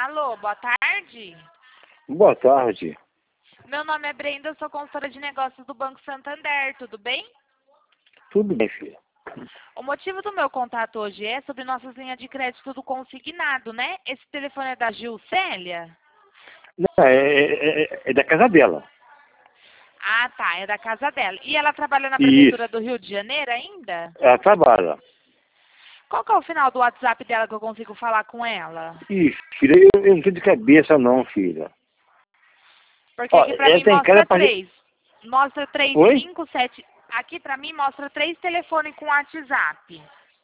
Alô, boa tarde. Boa tarde. Meu nome é Brenda, eu sou consultora de negócios do Banco Santander, tudo bem? Tudo bem, filha? O motivo do meu contato hoje é sobre nossas linhas de crédito do consignado, né? Esse telefone é da Gilcélia? Não, é da casa dela. Ah, tá, é da casa dela. E ela trabalha na Isso. Prefeitura do Rio de Janeiro ainda? Ela trabalha. Qual que é o final do WhatsApp dela que eu consigo falar com ela? Isso, filha. Eu não tô de cabeça, não, filha. Porque Ó, aqui pra ela mim tá em casa mostra pra... 3. Mostra Oi? 357. Aqui pra mim mostra 3 telefones com WhatsApp.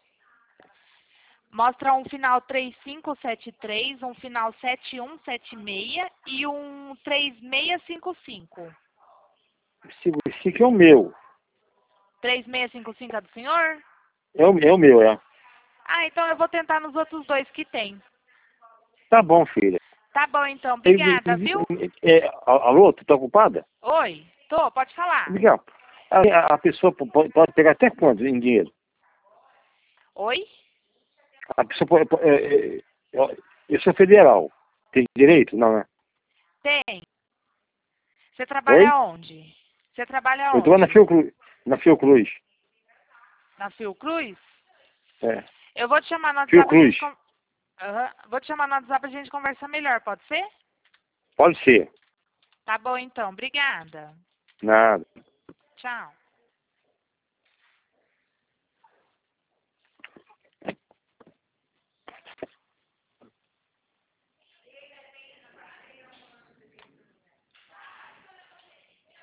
Mostra um final 3573, um final 7176 e um 3655. Esse aqui é o meu. 3655 é do senhor? É o meu, é. Ah, então eu vou tentar nos outros dois que tem. Tá bom, filha. Tá bom então, obrigada, viu? Alô, tu tá ocupada? Oi, tô, pode falar. Miguel, a pessoa pode pegar até quanto em dinheiro? Oi? A pessoa eu sou federal. Tem direito? Não, né? Tem. Você Oi? trabalha onde? Você trabalha Eu tô lá onde? na Fiocruz. Na Fiocruz? É. Eu vou te chamar no WhatsApp pra Fiocruz. gente... Aham. Vou te chamar no WhatsApp pra gente conversar melhor, pode ser? Pode ser. Tá bom então, obrigada. Nada. Tchau.